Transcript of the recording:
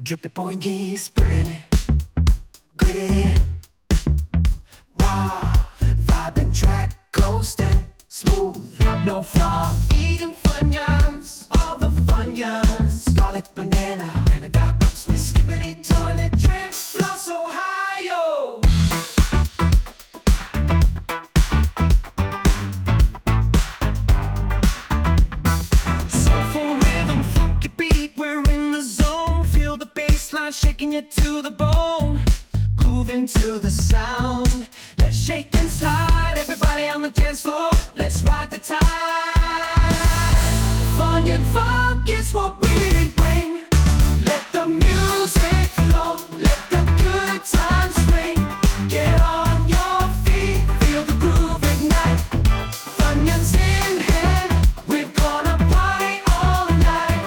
Drip the pointy, spread gritty. Wow, vibrant track, coasting smooth, no flaw. Eating Funyuns, all the Funyuns. Scarlet banana, and I got ups with skippity toilet drip. Floss Ohio. Soulful rhythm, funky beat, we're in the zone. Feel the bass line shaking you to the bone. Moving to the sound, let's shake and slide. Everybody on the dance floor, let's ride the tide. Fun and funk is what we bring. Let the music flow, let the good times ring. Get on your feet, feel the groove ignite. Funyuns in hand, we're gonna party all night.